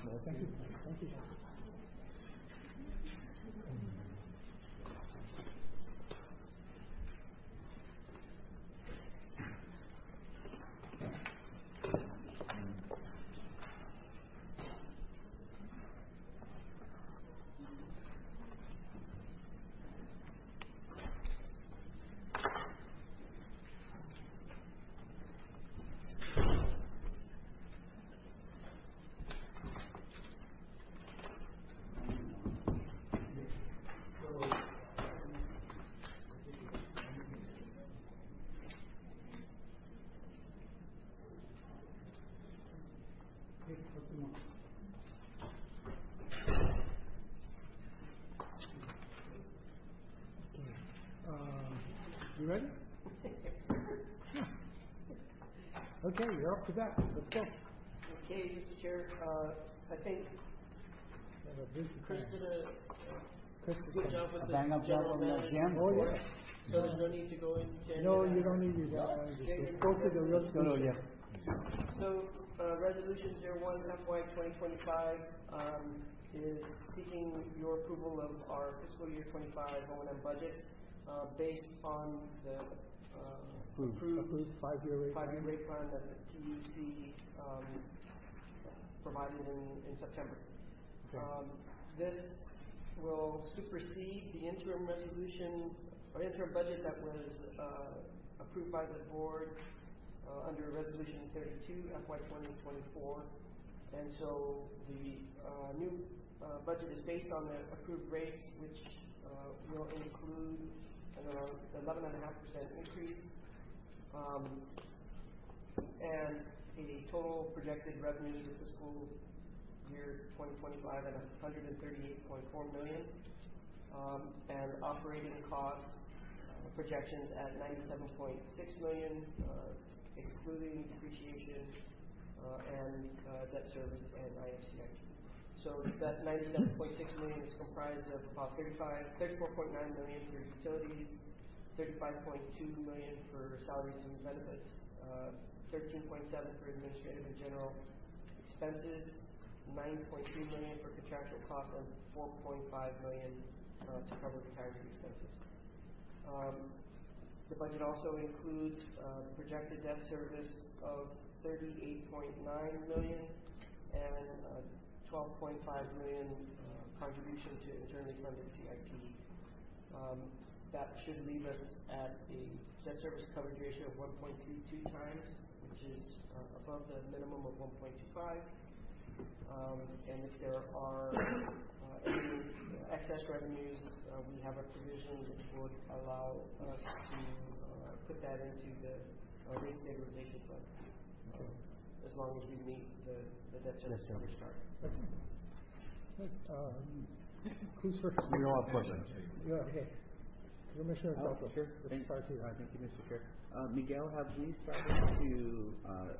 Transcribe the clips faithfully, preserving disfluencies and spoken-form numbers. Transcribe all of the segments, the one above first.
Well, thank you. Thank you. You ready? Okay, you're up to bat. Let's go. Okay, Mister Chair, uh, I think Chris did a Chris good job with the bang up general job on that management. jam. Oh, yeah. So there's no need to go into. No, any you of that. don't need to. Uh, Okay, just go to the real No, no, yeah. So, uh, resolution zero one F Y twenty twenty-five, um, is seeking your approval of our fiscal year twenty-five O and M budget, uh, based on the, uh, Approved. approved Approved five-year rate five-year plan. rate plan that the P U C, um, provided in, in September. Okay. Um, this will supersede the interim resolution, or interim budget that was, uh, approved by the board, uh, under resolution thirty-two F Y twenty twenty-four. And so the, uh, new, uh, budget is based on the approved rates, which, uh, will include an eleven and a half percent increase, um, and a total projected revenues of fiscal year twenty twenty-five at one hundred thirty-eight point four million, um, and operating cost uh, projections at ninety-seven point six million, uh, excluding depreciation uh, and uh, debt service and I F C I P. So that ninety-seven point six million is comprised of about thirty-five, thirty-four point nine million for utilities, thirty-five point two million for salaries and benefits, uh, thirteen point seven for administrative and general expenses, nine point three million for contractual costs, and four point five million uh, to cover retirement expenses. Um, the budget also includes uh, projected debt service of thirty-eight point nine million and uh, twelve point five million uh, contribution to internally funded C I P. Um, that should leave us at a debt service coverage ratio of one point three two times, which is uh, above the minimum of one point two five. Um, and if there are uh, any excess revenues, uh, we have a provision that would allow us to uh, put that into the uh, rate stabilization fund, uh, as long as we meet the, the debt service coverage target. Okay. Um, who's first? We all have questions. Yeah, okay. Commissioner Oh, Soto. sure. Thank, uh, thank you, Mister Chair. Uh, Miguel, have we started to uh,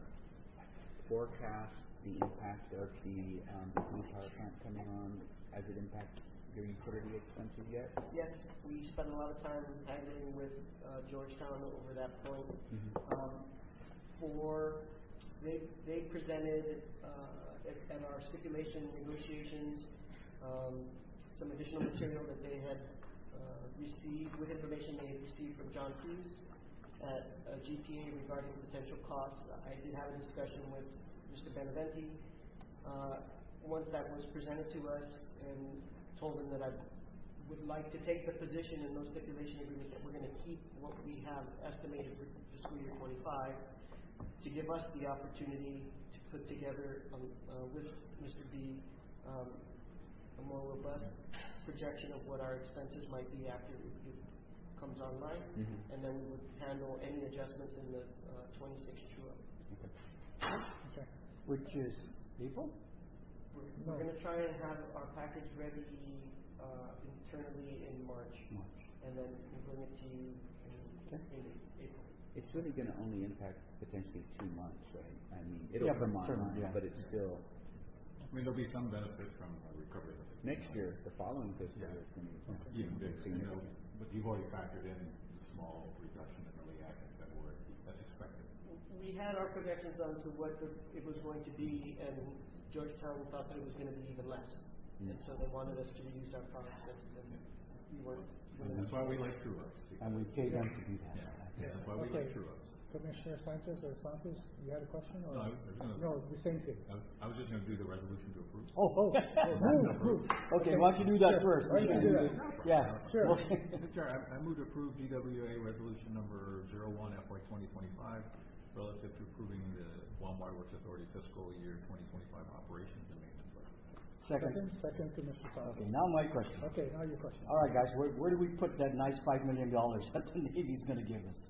forecast the impact of the um, new power plant coming on as it impacts your utility expenses yet? Yes, we spent a lot of time haggling with uh, Georgetown over that point. Mm-hmm. Um, for they they presented uh, at, at our stipulation negotiations um, some additional material that they had uh, received with information they had received from John Cruz at uh, G P A regarding potential costs. I did have a discussion with Mister Beneventi. Uh, once that was presented to us, and told him that I would like to take the position in those stipulation agreements that we're going to keep what we have estimated for fiscal year twenty-five to give us the opportunity to put together um, uh, with Mister B um, a more robust projection of what our expenses might be after it, it comes online, mm-hmm. and then we would handle any adjustments in the uh, twenty-six true-up. Okay. Okay. Which is April? We're, we're going to try and have our package ready uh, internally in March, March, and then we'll bring it to you in, okay. in April. It's really going to only impact potentially two months, right? I mean, it'll yeah, come online, yeah. but it's still. I mean, there'll be some benefit from a recovery. Next year, the following fiscal yeah. year, is going to be even bigger. You know, significant. but you've already factored in the small reduction in early access that were that's expected. We had our projections on to what the, it was going to be, and Georgetown thought that it was gonna be even less. And so they wanted us to reduce our power expenses, and we weren't. And that's why we like true ups. And we pay them to do that. Yeah, yeah, that's why we Okay. like true ups. Commissioner Sanchez or Santos, you had a question or? No, I was- I was gonna- No, the same thing. I was, I was just gonna do the resolution to approve. Oh, oh, oh, move, move. Okay, why don't you do that Sure. first? Why don't you do that? Yeah. Sure. Okay. Mister Chair, I, I move to approve G W A resolution number zero one F Y twenty twenty-five relative to approving the Guam Water Works Authority fiscal year twenty twenty-five operations and maintenance budget. Second. Second, second to Mister Santos. Okay, now my question. Okay, now your question. All right, guys, where, where do we put that nice five million dollars that the Navy's gonna give us?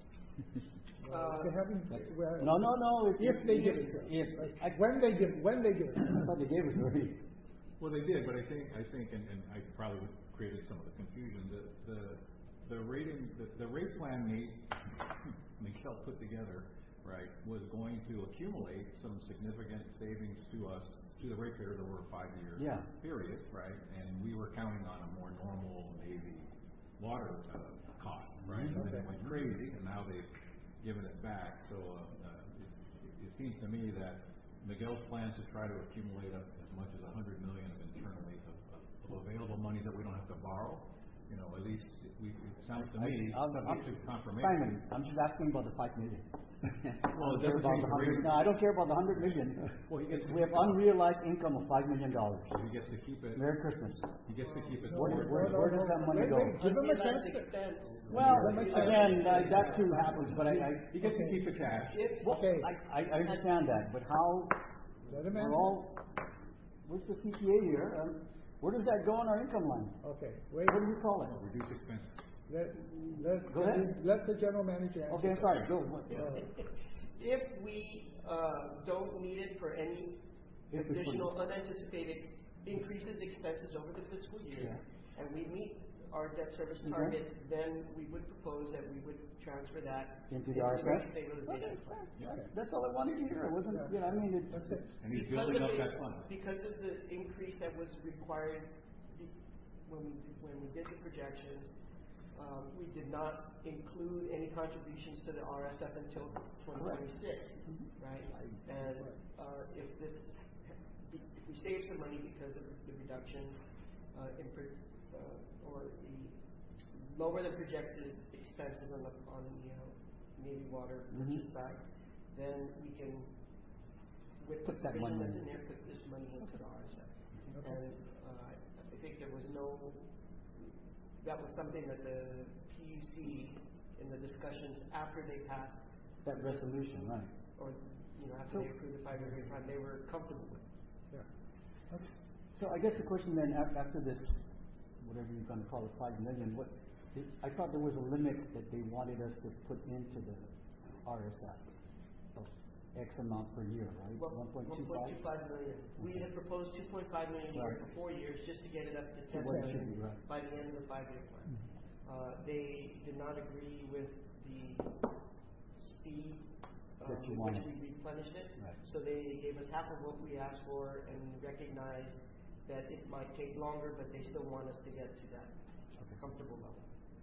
Uh, They haven't, well, No, no, no. if they give it to us. If, I, When they give, when they give it. I thought they gave us already. Well, they did, but I think, I think, and, and I probably created some of the confusion, the, the, the rating, the, the rate plan Nate, Michelle put together, right, was going to accumulate some significant savings to us, to the ratepayers over a five-year Yeah. period, right? And we were counting on a more normal Navy water, uh, cost, right? And then it went crazy, and now they've given it back, so, uh, uh, it, it seems to me that Miguel's plans to try to accumulate up as much as a hundred million of internally of, of, of available money that we don't have to borrow. You know, at least it, we, it sounds to me, I'm, subject to Simon, confirmation. I'm just asking about the five million. Well, it I don't care doesn't about change the the hundred, rate. no, I don't care about the hundred million. Well, he gets to We have keep it. unrealized income of five million dollars. So he gets to keep it, Merry Christmas. he gets to keep it. Where does- forward. where- where does that money Wait, go? wait, Give them a chance. unrealized to- expense. Well, Give them a chance. again, uh, that too happens, but I, I, He gets to keep the cash. If, well, Okay. I, I I understand that, but how, Let him we're answer. all, where's the C P A here? Um, Where does that go on our income line? Okay, wait, What do you call it? Reduce expenses. let, let, Go ahead. let the general manager answer. Okay, sorry, go. What- Uh, if we, uh, don't need it for any If we put- additional unanticipated increases expenses over the fiscal year, and we meet our debt service Mhm. target, then we would propose that we would transfer that Into the R S S? stabilization fund. That's- That's all I wanted to hear. It wasn't, you know, I mean, it's. That's it. And he's Because building of up the- that fund. Because of the increase that was required be- when we, when we did the projections, um, we did not include any contributions to the R S F until twenty twenty-six, right? And, uh, if this, if we save some money because of the reduction, uh, in, pro- uh, or the lower than projected expenses on the, on the, uh, Navy water Mhm. purchase back, then we can, with the Put that provision money that's in. in there, put this money into the R S S. Okay. And, uh, I think there was no, that was something that the P U C, in the discussions after they passed, That resolution, right. or, you know, after they So- approved the five-year rate plan, they were comfortable with. Yeah. Okay. So I guess the question then, af- after this, whatever you're gonna call it, five million, what, it- I thought there was a limit that they wanted us to put into the R S F of X amount per year, right? One point two five? million. We had proposed two point five million a year Right. for four years, just to get it up to To ten what it should million be, right. by the end of the five-year plan. Uh, they did not agree with the speed, um, That you with wanted. which we replenished it. Right. So they gave us half of what we asked for and recognized that it might take longer, but they still want us to get to that Okay. comfortable level.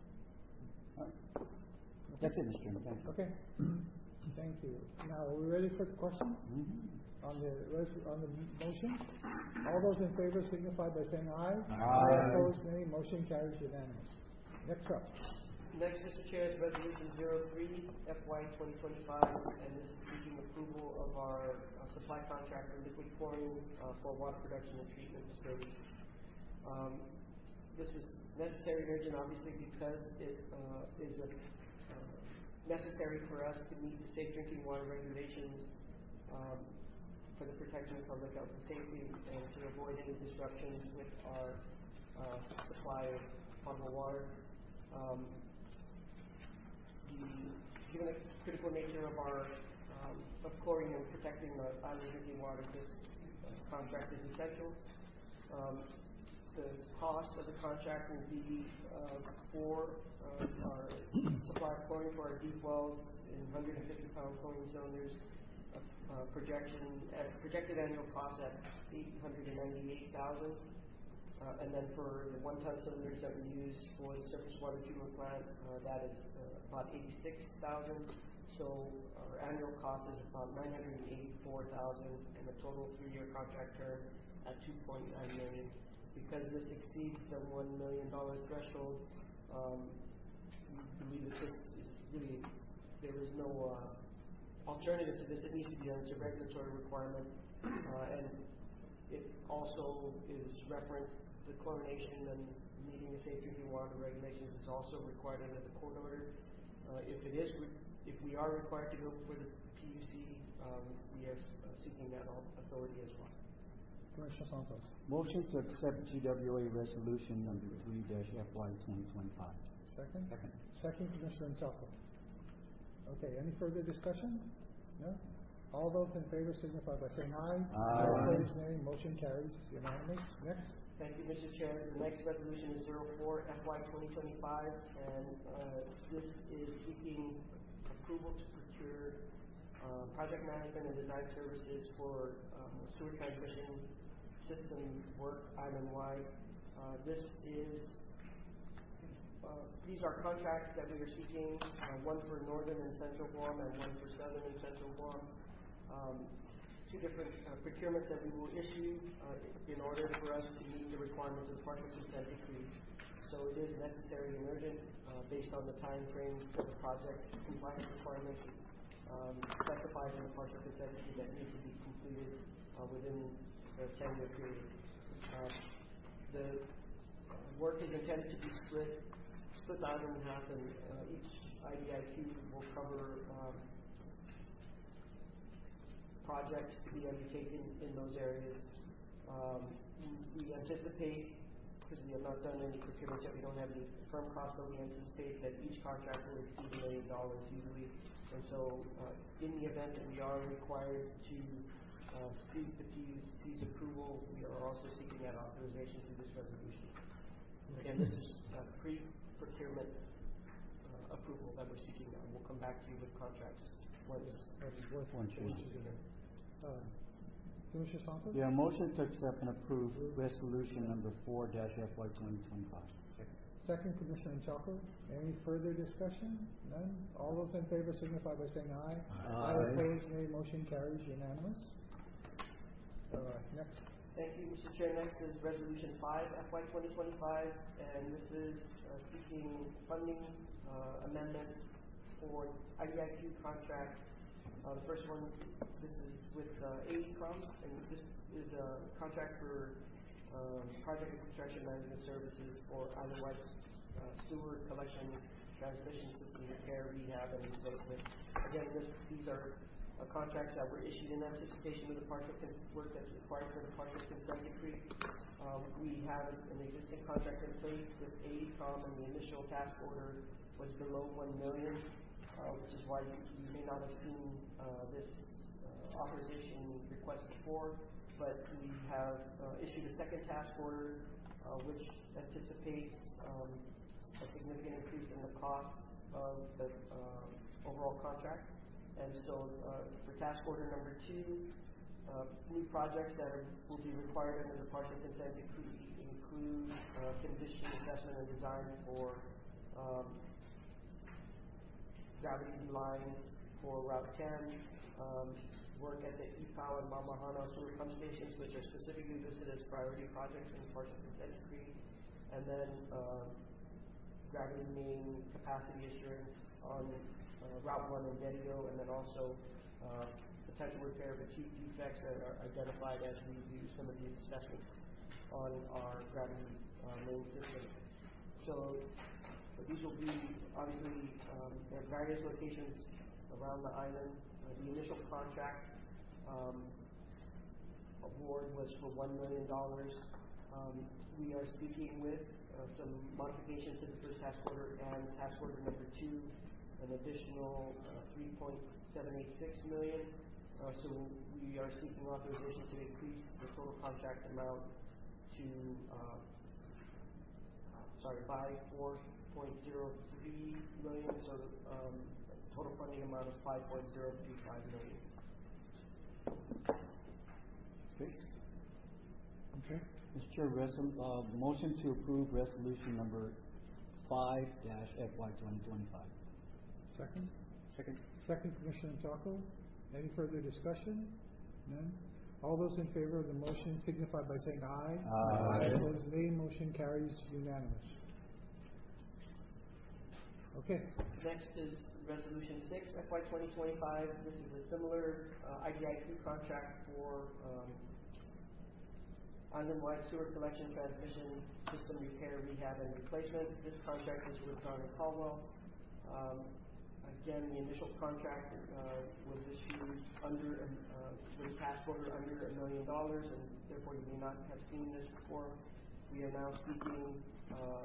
All right. That's it, Mister Chairman, thank you. Okay, thank you. Now, are we ready for the question Mhm. on the, res- on the motion? All those in favor signify by saying aye. Aye. Opposed, nay. Motion carries unanimous. Next up. Next, Mister Chair, is Resolution zero three F Y twenty twenty-five, and this is seeking approval of our uh, supply contract for liquid chlorine uh, for water production and treatment facilities. Um, this is necessary and urgent, obviously, because it uh, is a, uh, necessary for us to meet the safe drinking water regulations um, for the protection of public health and safety, and to avoid any disruptions with our uh, supply of potable water. Um, the, given the critical nature of our um, of chlorine and protecting the island drinking water, this uh, contract is essential. Um, the cost of the contract will be uh, for uh, our supply of chlorine for our deep wells in one hundred fifty pound chlorine cylinders. Uh, uh, projection uh, projected annual cost at eight hundred ninety-eight thousand. Uh, and then for the one-ton cylinders that we use for the surface water treatment plant, uh, that is uh, about eighty-six thousand. So our annual cost is about nine hundred and eighty-four thousand, and the total three-year contract term at two point nine million. Because this exceeds the one million dollar threshold, um, we believe that this is really, there is no uh, alternative to this. It needs to be done. It's a regulatory requirement, uh, and it also is referenced, the chlorination and meeting the safe drinking water regulations is also required under the court order. Uh, if it is, re- if we are required to go for the P U C, um, we are uh, seeking that authority as well. Commissioner Santos. Motion to accept G W A resolution number three dash F Y twenty twenty-five. Second? Second. Second, Commissioner Chalco. Okay, any further discussion? No? All those in favor signify by saying aye. Aye. Opposed, nay. Motion carries unanimous. Next. Thank you, Mister Chair. The next resolution is zero four F Y twenty twenty-five, and uh, this is seeking approval to procure uh, project management and design services for um, sewer transmission system work island-wide. Uh, this is, uh, these are contracts that we are seeking, uh, one for northern and central Guam and one for southern and central Guam. Um, two different uh, procurements that we will issue uh, in order for us to meet the requirements of the partial consent decree. So it is necessary and urgent uh, based on the time frame for the project compliance requirements um, specified in the partial consent decree that need to be completed uh, within the ten-year period. Uh, the uh, work is intended to be split, split out in half, and uh, each I D I Q will cover um, projects to be undertaken in those areas. Um, we anticipate, because we have not done any procurements yet, we don't have any firm costs, but we anticipate that each contract will exceed a million dollars easily. And so, uh, in the event that we are required to uh, seek the P U C's approval, we are also seeking that authorization through this resolution. Again, this is uh, pre-procurement uh, approval that we're seeking now. We'll come back to you with contracts once That's worth One one change. Uh, Commissioner Santos? Yeah, motion to accept and approve resolution number four dash F Y twenty twenty-five. Second, Commissioner Chalco. Any further discussion? None? All those in favor signify by saying aye. Aye. Opposed, nay. Motion carries unanimous. Uh, next. Thank you, Mister Chair. Next is Resolution five F Y twenty twenty-five, and this is uh, seeking funding uh, amendments for I D I Q contracts. Uh, the first one, this is with uh, A E C O M, and this is a contract for um, project and construction management services for island-wide uh, sewer collection, transmission system repair, rehab, and replacement. Again, this, these are uh, contracts that were issued in anticipation of the partial con- work that's required for the partial consent decree. Um, we have an existing contract in place with A E C O M, and the initial task order was below one million, uh, which is why you, you may not have seen uh, this uh, authorization request before. But we have uh, issued a second task order, uh, which anticipates um, a significant increase in the cost of the uh, overall contract. And so, uh, for task order number two, uh, new projects that are, will be required under the partial consent decree include uh, condition assessment and design for um, gravity lines for Route ten, um, work at the E P O W and Mamahana sewer pump stations, which are specifically listed as priority projects in the partial consent decree, and then uh, gravity main capacity assurance on uh, Route one in Dedio, and then also uh, potential repair of acute defects that are identified as we do some of these assessments on our gravity uh, main system. So uh, these will be obviously um, at various locations around the island. Uh, the initial contract um, award was for one million dollars. Um, we are speaking with uh, some modifications to the first task order and task order number two, an additional uh, three point seven eight six million. Uh, so we are seeking authorization to increase the total contract amount to uh, sorry by four point zero three million. So um, total funding amount is five point zero three five million. Okay. Okay. Mister Chair, resol- uh, motion to approve resolution number five dash F Y twenty twenty-five. Second. Second. second Commissioner Chaco. Any further discussion? None? All those in favor of the motion signify by saying aye. Aye. Opposed, nay. Motion carries unanimous. Okay. Next is Resolution six, F Y twenty twenty-five. This is a similar uh, I D I Q contract for um, island-wide sewer collection transmission system repair, rehab, and replacement. This contract is with Brown and Caldwell. Um, again, the initial contract uh, was issued under, uh, with a task order under a million dollars, and therefore you may not have seen this before. We are now seeking uh,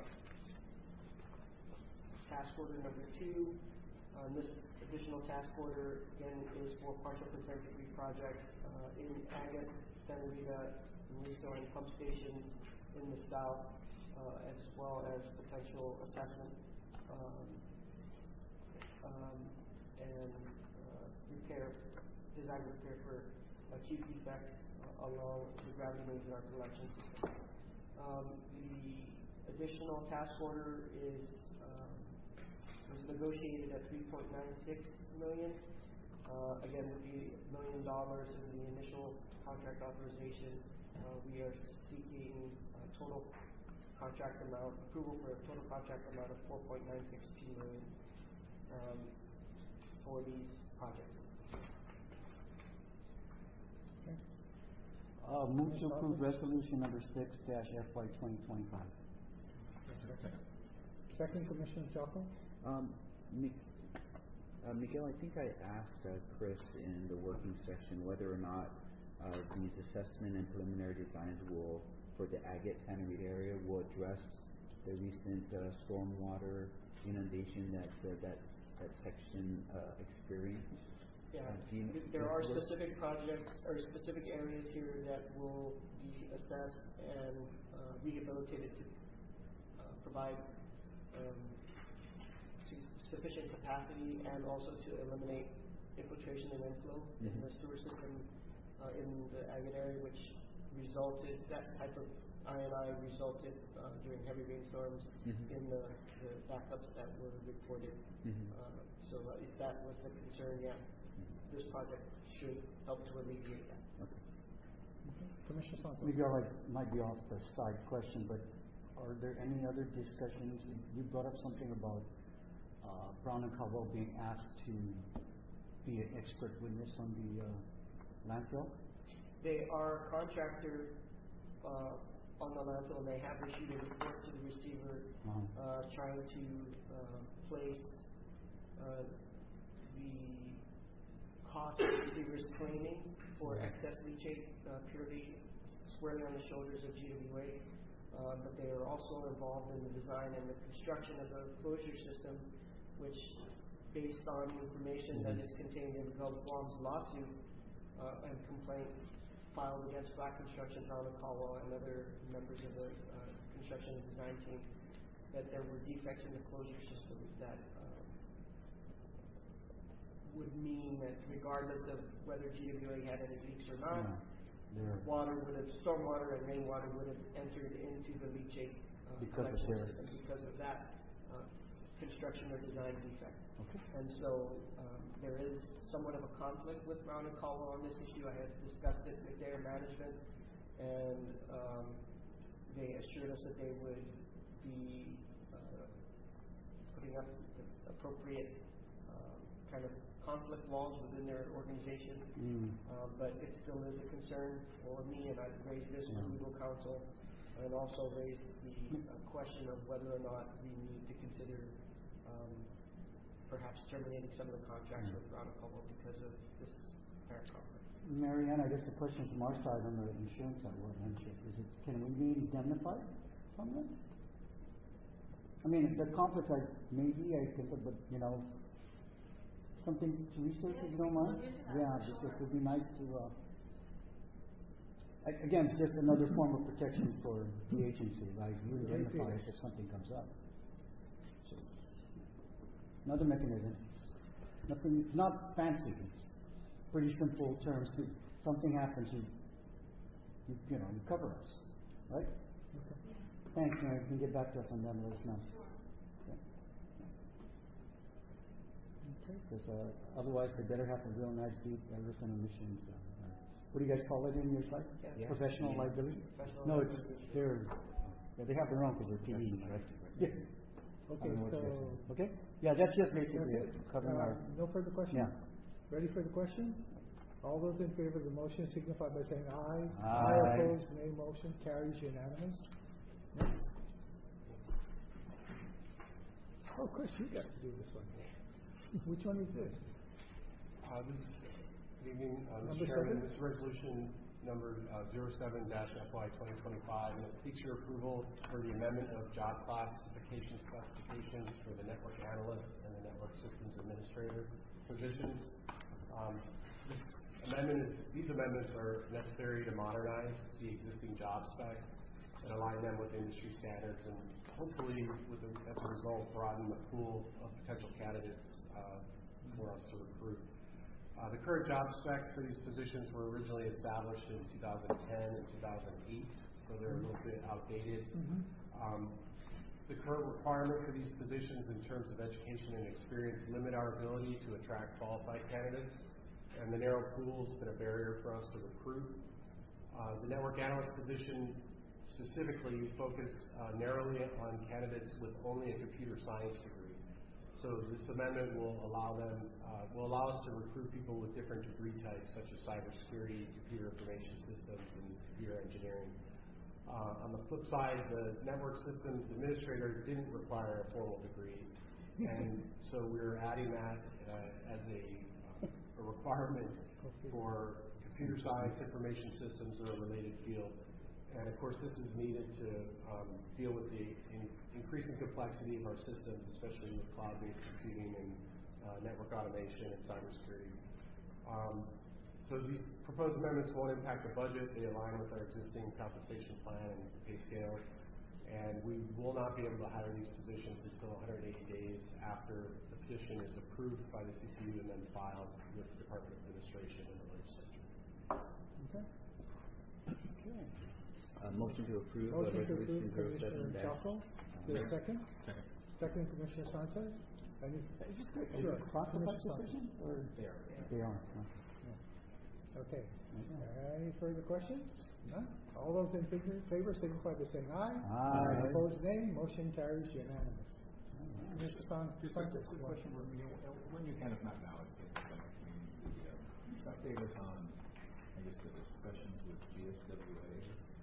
task order number two. Um, this additional task order, again, is for partial consent decree projects uh, in Agate, Santa Rita, restoring pump stations in the south, uh, as well as potential assessment um, um, and uh, repair, design repair for acute defects uh, along the gravity mains in our collection system. Um, the additional task order is um, was negotiated at three point nine six million. Uh, again, with the million dollars in the initial contract authorization, uh, we are seeking a total contract amount, approval for a total contract amount of four point nine six two million um, for these projects. Okay. Uh, move to approve resolution number six dash F Y twenty twenty-five. Second. Second Commissioner Chaco. Um, Mi- uh, Miguel, I think I asked uh, Chris in the working session whether or not uh, these assessment and preliminary designs will, for the Agate Santa Rita area, will address the recent uh, stormwater inundation that uh, that that section uh, experienced. Yeah, Uh, do you know- there are what- specific projects or specific areas here that will be assessed and uh, rehabilitated to uh, provide um, su- sufficient capacity and also to eliminate infiltration and inflow in Mhm. the sewer system uh, in the Agate area, which resulted, that type of I and I resulted uh, during heavy rainstorms Mhm. in the, the backups that were reported. Mhm. Uh, so uh, if that was the concern, yeah, this project should help to alleviate that. Okay. Okay. Commissioner Santos. Miguel, I might be off the side question, but are there any other discussions? You brought up something about uh, Brown and Caldwell being asked to be an expert witness on the uh, landfill. They are a contractor uh, on the landfill, and they have issued a report to the receiver Uh-huh. uh, trying to uh, place uh, the cost the receiver is claiming for excess leachate uh, purely squarely on the shoulders of G W A. Uh, but they are also involved in the design and the construction of the closure system, which, based on information that is contained in Gulf Guam's lawsuit uh, and complaint filed against Black Construction, Brown and Caldwell, and other members of the uh, construction and design team, that there were defects in the closure system that uh, would mean that regardless of whether G W A had any leaks or not, Yeah. They're- water would have, stormwater and rainwater would have entered into the leachate uh, Because of collection their- system because of that uh, construction or design defect. Okay. And so um, there is somewhat of a conflict with Brown and Caldwell on this issue. I have discussed it with their management, and um, they assured us that they would be uh, putting up the appropriate um, kind of conflict walls within their organization. Mm. Uh, but it still is a concern for me, and I've raised this with Yeah. legal counsel, and also raised the uh, question of whether or not we need to consider um, perhaps terminating some of the contracts Yeah. with Brown and Caldwell because of this apparent conflict. Marianne, I guess the question from our side on the insurance side, what insurance, is it, can we be indemnified from them? I mean, the conflict, like, maybe, I think, but, you know, something to research, if you don't mind? Yeah, because it would be nice to, uh, a- again, it's just another form of protection for the agency, like, you indemnify us if something comes up. So, another mechanism, nothing, it's not fancy, it's pretty simple terms, to, something happens, you, you, you know, you cover us, right? Okay. Thanks, Mary, you can get back to us on that, let us know. Okay. Okay. Okay, because uh, otherwise they better have a real nice deep uh, risk and emissions. Uh, uh, what do you guys call it in your site? Yeah. Professional Yeah. liability? Professional No, it's, liability. they're, yeah, they have their own because they're T Vs, right? Yeah. I Okay, don't know what so, you're saying. Okay? Yeah, that's just basically that's it, it. covering Uh, our, No further questions? yeah. Ready for the question? All those in favor of the motion signify by saying aye. Aye. Opposed, nay. Motion carries unanimous. Next. Oh, Chris, you got to do this one. Which one is this? Uh, this is, good evening, uh, Number Mister Chairman. seven? This is resolution number, uh, zero seven dash F Y twenty twenty-five, and it seeks your approval for the amendment of job classification specifications for the network analyst and the network systems administrator positions. Um, this amendment is, these amendments are necessary to modernize the existing job specs and align them with industry standards, and hopefully, with a, as a result, broaden the pool of potential candidates uh, for us to recruit. Uh, the current job specs for these positions were originally established in two thousand ten and two thousand eight, so they're a little bit outdated. Mm-hmm. Um, the current requirement for these positions in terms of education and experience limit our ability to attract qualified candidates, and the narrow pool has been a barrier for us to recruit. Uh, the network analyst position specifically focus uh, narrowly on candidates with only a computer science degree. So this amendment will allow them, uh, will allow us to recruit people with different degree types, such as cybersecurity, computer information systems, and computer engineering. Uh, on the flip side, the network systems administrator didn't require a formal degree, and so we're adding that uh, as a, uh, a requirement for computer science, information systems, or a related field. And of course, this is needed to um, deal with the in increasing complexity of our systems, especially with cloud-based computing and uh, network automation and cybersecurity. Um, so these proposed amendments won't impact the budget. They align with our existing compensation plan and pay scales. And we will not be able to hire these positions until one hundred eighty days after the petition is approved by the C C U and then filed with the Department of Administration and the legislature. Okay. Okay. Uh, motion to approve uh, Motion to resolution approve, zero seven Commissioner dash. Chalco. Is there a second? Second. Second, Commissioner Sanchez. Any? Is this a Sure. classified Commissioner position, or? They are. They are, huh? Okay. Okay. Any further questions? None? All those in favor, favor signify by saying aye. Aye. Opposed, nay. Motion carries unanimous. Mister San, Just a Sanchez. quick question for me. Uh, When you kind of not now, it's it's the next meeting, the, uh, update us on, I guess, the discussions with G S W A.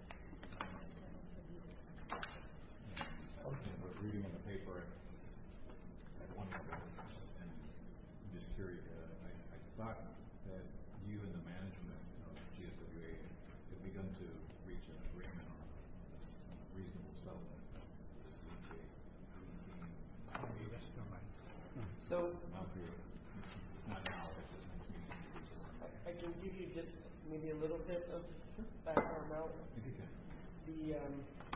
And we're reading in the paper at one of them, and I'm just curious, uh, I, I thought that you and the management of G S W A had begun to reach an agreement on a reasonable settlement with this leachate. So, Not here, not now, but the next meeting. I, I can give you just maybe a little bit of background now. If you can. The, um,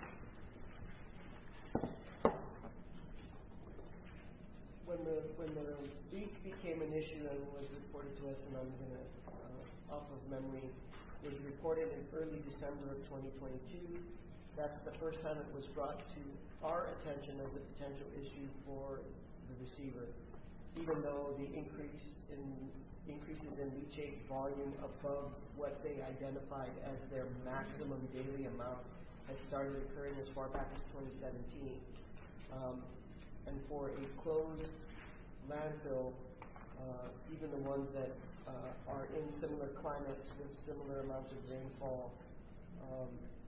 when the, when the leak became an issue and was reported to us, and I'm gonna, uh, off of memory, was reported in early December of twenty twenty-two. That's the first time it was brought to our attention as a potential issue for the receiver, even though the increase in increases in leachate volume above what they identified as their maximum daily amount had started occurring as far back as twenty seventeen. Um, and for a closed landfill, uh, even the ones that uh, are in similar climates with similar amounts of rainfall, um,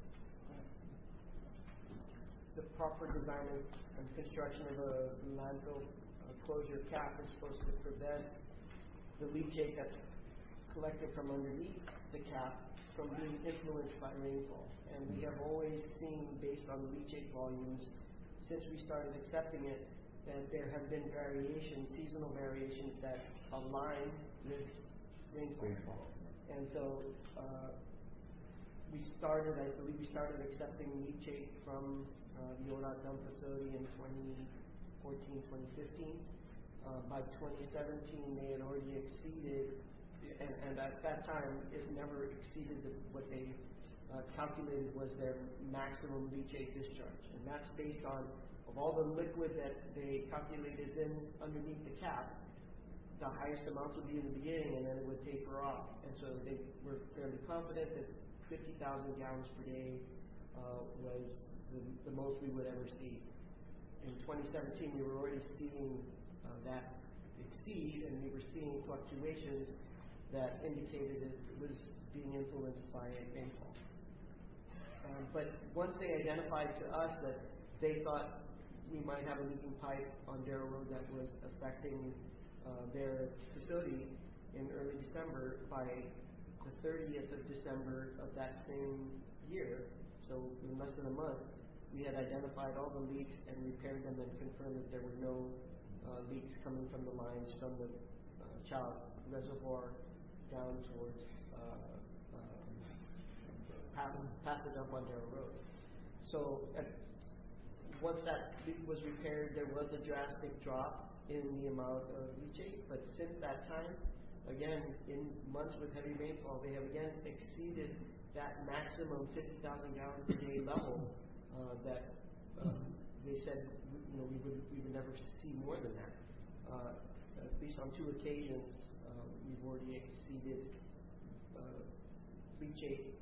the proper design and construction of a landfill uh, closure cap is supposed to prevent the leachate that's collected from underneath the cap from being influenced by rainfall. And we have always seen, based on leachate volumes, since we started accepting it, that there have been variations, seasonal variations that align with rainfall. And so uh, we started, I believe we started accepting leachate from uh, the O D O T dump facility in twenty fourteen, twenty fifteen. Uh, by twenty seventeen, they had already exceeded, and, and at that time, it never exceeded the, what they uh, calculated was their maximum leachate discharge. And that's based on, of all the liquid that they calculated in underneath the cap, the highest amounts would be in the beginning, and then it would taper off. And so they were fairly confident that fifty thousand gallons per day uh, was the, the most we would ever see. In twenty seventeen, we were already seeing uh, that exceed, and we were seeing fluctuations that indicated it was being influenced by rainfall. Um, but once they identified to us that they thought we might have a leaking pipe on Darrow Road that was affecting uh, their facility in early December, by the thirtieth of December of that same year, so in less than a month, we had identified all the leaks and repaired them and confirmed that there were no uh, leaks coming from the lines from the uh, Child Reservoir down towards uh, um, past, past the dump on Darrow Road. So at, once that leak was repaired, there was a drastic drop in the amount of leachate, but since that time, again, in months with heavy rainfall, they have again exceeded that maximum fifty thousand gallons per day level uh, that uh, they said you know we would we would never see more than that. Uh, at least on two occasions, uh, we've already exceeded uh, leachate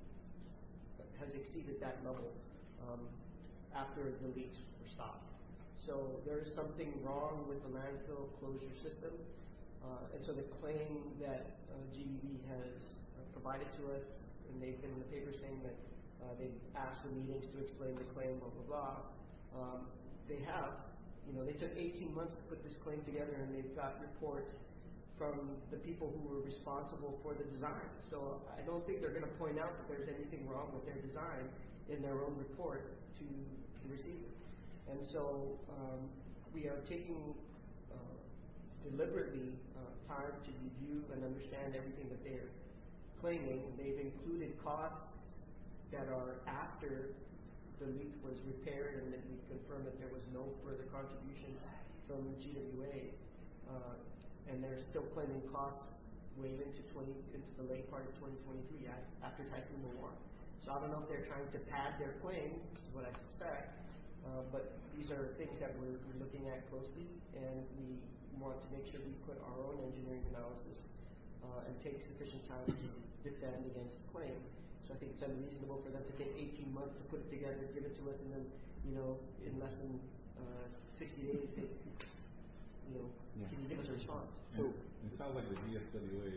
has exceeded that level um, after the leaks were stopped. So there is something wrong with the landfill closure system. Uh, and so the claim that uh, G E B has uh, provided to us, and they've been in the paper saying that uh, they've asked for meetings to explain the claim, blah, blah, blah. Um, they have, you know, they took eighteen months to put this claim together, and they've got reports from the people who were responsible for the design. So I don't think they're going to point out that there's anything wrong with their design in their own report to the receiver. And so um, we are taking uh, deliberately uh, time to review and understand everything that they're claiming. They've included costs that are after the leak was repaired, and that we confirmed that there was no further contribution from G W A. Uh, and they're still claiming costs way into twenty into the late part of twenty twenty-three after Typhoon Mawar. So I don't know if they're trying to pad their claim, is what I suspect. Uh, but these are things that we're, we're looking at closely, and we want to make sure we put our own engineering analysis uh, and take sufficient time to defend against the claim. So I think it's unreasonable for them to take eighteen months to put it together, give it to us, and then, you know, in less than uh, sixty days, they, you know, yeah. Can you give us a response? So it sounds like the G S W A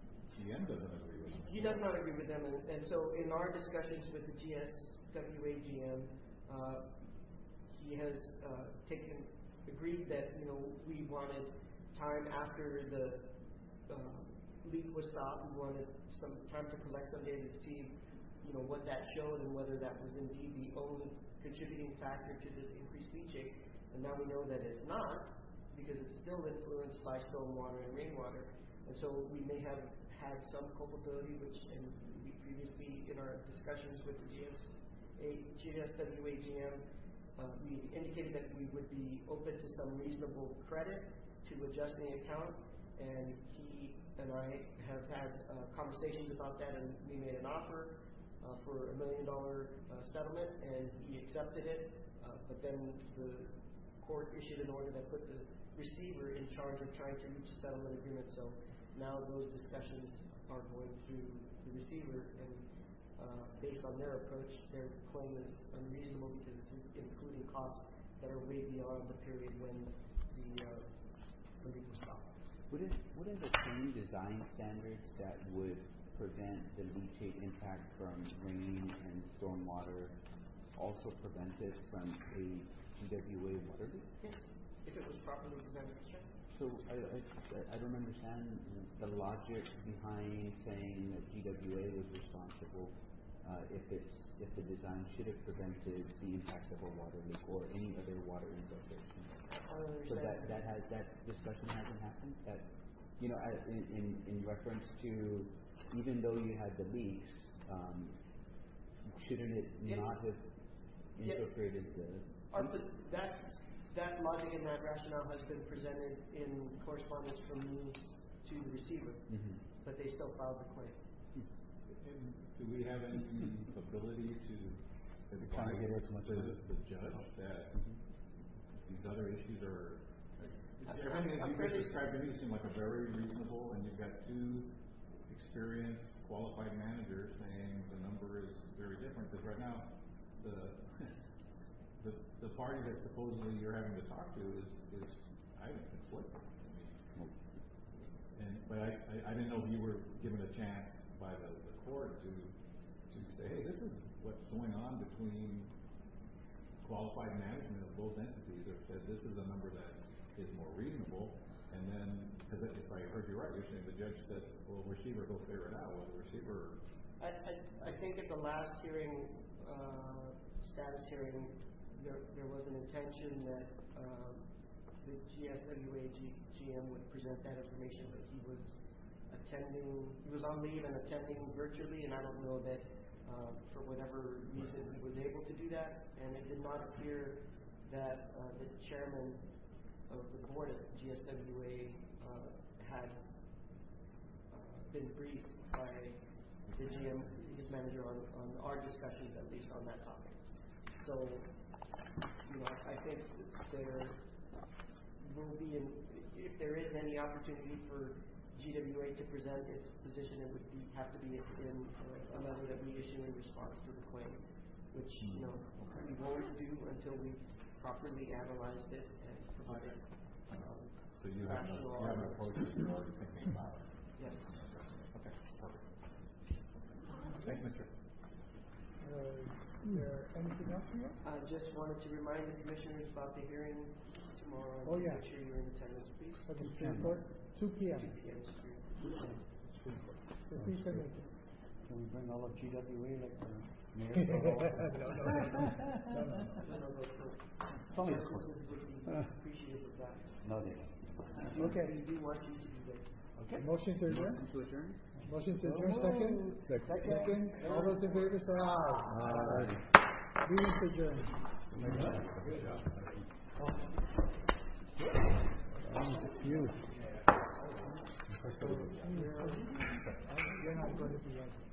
G M doesn't agree with them. He does not agree with them, and, and so in our discussions with the G S W A G M, uh, he has uh, taken agreed that you know we wanted time after the uh, leak was stopped. We wanted some time to collect some data to see you know what that showed and whether that was indeed the only contributing factor to this increased leachate. And now we know that it's not, because it's still influenced by stormwater and rainwater. And so we may have had some culpability, which and we previously in our discussions with the G S W A G M. Uh, we indicated that we would be open to some reasonable credit to adjust the account, and he and I have had uh, conversations about that, and we made an offer uh, for a million dollar uh, settlement, and he accepted it, uh, but then the court issued an order that put the receiver in charge of trying to reach a settlement agreement. So now those discussions are going through the receiver, and uh, based on their approach, their claim is unreasonable because it's including costs that are way beyond the period when the, uh, the leak was stopped. What is what are the clean design standards that would prevent the leachate impact from rain and stormwater, also prevent it from a G W A water leak? Yes, if it was properly designed. So I, I, I don't understand the logic behind saying that G W A was responsible uh, if it's if the design should have prevented the impact of a water leak or any other water infiltration. So that that has that discussion hasn't happened. That you know, I, in, in in reference to even though you had the leaks, um, shouldn't it yeah. not have infiltrated yeah. the? Our, that that logic and that rationale has been presented in correspondence from me to the receiver, mm-hmm. but they still filed the claim. And do we have any ability to advise to get as much the, of it. the judge that mm-hmm. these other issues are Everything that I'm you fairly- just described to me seemed like a very reasonable, and you've got two experienced, qualified managers saying the number is very different, because right now, the, the, the party that supposedly you're having to talk to is, is, I think, conflicted. I mean, and, but I, I, I didn't know if you were given a chance by the, the court to, to say, hey, this is what's going on between qualified management of both entities, or said this is a number that is more reasonable, and then, because if I heard you right, you're saying the judge said, well, receiver, go figure it out, well, the receiver. I, I, I think at the last hearing, uh, status hearing, there, there was an intention that, um, the G S W A G, GM would present that information, but he was attending, he was on leave and attending virtually, and I don't know that, uh, for whatever reason he was able to do that, and it did not appear that, uh, the chairman of the board at G S W A, uh, had, uh, been briefed by the G M, his manager on, on our discussions, at least on that topic. So, you know, I think there will be, an, if there is any opportunity for G W A to present its position, it would be, have to be in uh, a letter that we issue in response to the claim, which, you know, we won't do until we've properly analyzed it and provided um, So you have, rational you have an arguments. approach that you're already thinking about. Yes. Okay, perfect. Thank you, Mister Uh, is there anything else you want? I just wanted to remind the commissioners about the hearing tomorrow. and Oh, to yeah. Make sure you're in attendance, please. For the Supreme Court, two P M. two P M Supreme. So please come in. Can we bring all of G W A like the No, mayor? no, no, no, no. No, no, those are- It's only a court. Justices would be appreciative of that. No, they don't. Okay. We do want you to do that. Okay. Motion to adjourn? Motion to adjourn? Motion to adjourn, second? Second. All those in favor say aye. Aye. Meeting adjourned. You. You're not going to be.